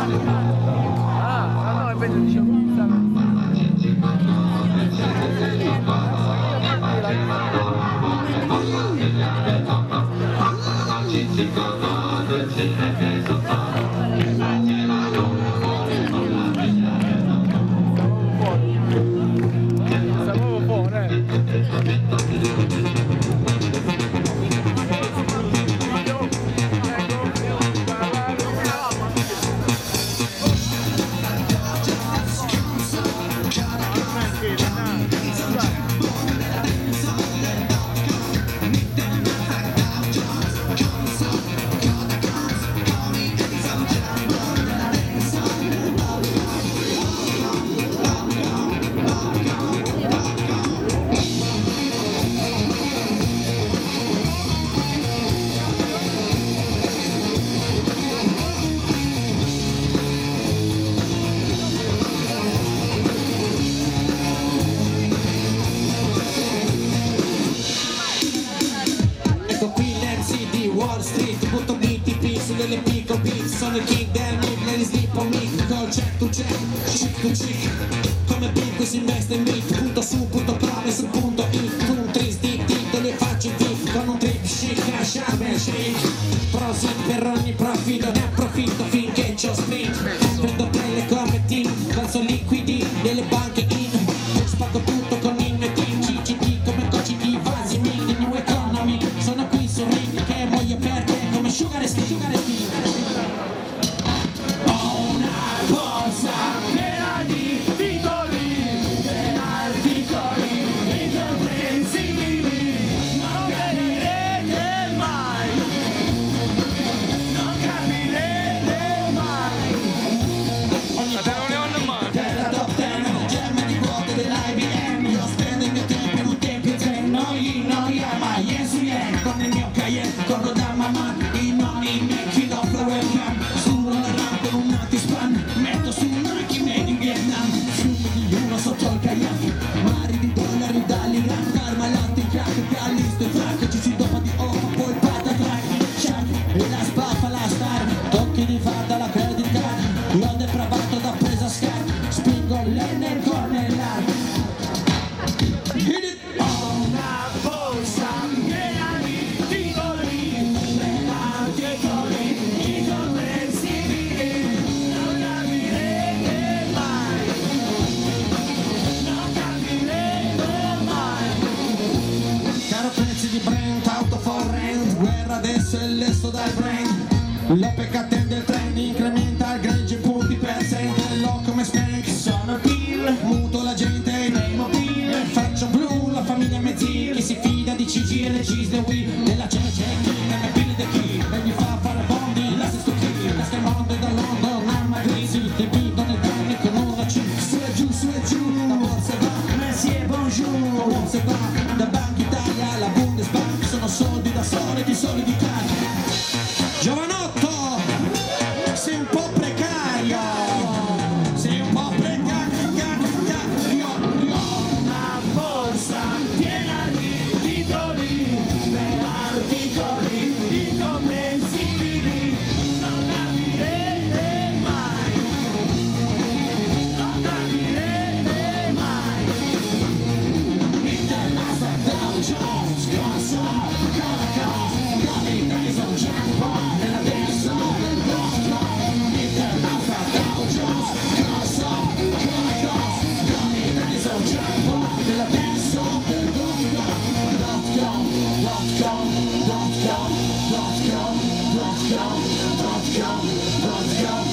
Ah, no, invece dicevo pizza. Stavo fuori, Wall Street, butto BTP sulle pico beats. Sono il king del mid, lady sleep on me. Call check to check, chick to chick. Come Bitcoin si investe in meat. Punto su, punto prove su punto it. Countries deep deep, te le faccio in beef. Con un trip chic, Sharm el Sheikh. Prosit per ogni profitto, ne approfitto finché c'ho sprint. Prendo pelle come team, verso liquidi nelle banche in. Spago tutto con in e team. CCT come coci di vasi, mini, new economy. Sono qui su ring che muoio per te come Sugar Steve. Ho una borsa piena di titoli, incomprensibili. Non capirete mai, non capirete mai. Ogni terra top ten, gemme di quote dell'IBM. Io spendo il mio tempo in un tempio zen. Noia, ma yen su yen. Con il mio Cayenne, corro da mamma. I nonni mi chiedo per webcam. Sulla rampa con un antispan. Metto su Nike made in Vietnam. Fiumi di uno sotto il kayak. Mari di dollari dall'Iran. Karma latte, crack, callisto e frac. Ci si dopa di opa, poi patatrack. Check, e la spaffa la star. Tocchi di farda la credit card. L'ho depravato da presa scar. Spingo l'energo nell'art. Hit it! Ho una borsa piena di titoli, incomprensibili. Non capirete mai, non capirete mai. Caro prezzi di Brent, auto for rent. Guerra adesso è l'esto dal brain. L'OPEC attende il trend, incrementa il grange punti percent. Lo come spank, sono il pill. Muto la gente nei mobili. Faccio blu, la famiglia mezzi. Chi si fida di CG e le cheese, the Wii. Della cena c'è chi, nella pille the key. E gli fa fare bondi, la sesto chi. La schermonde da London, arma grisi. Ti vivo nel danni con una C. Su e giù, la borsa va. Messi e bonjour. La borsa va, da Banca Italia alla Bundesbank. Sono soldi da sole, di solidi cari. Giovanotto, sei un po' precario, sei un po' precario. Una borsa piena di titoli, per articoli incomprensibili. Non capirete mai, non capirete mai. International Dow Jones, grosso, con i preso un jackpot nella destra del bosco. International Dow Jones, grosso, con i preso un jackpot nella destra del bosco. .com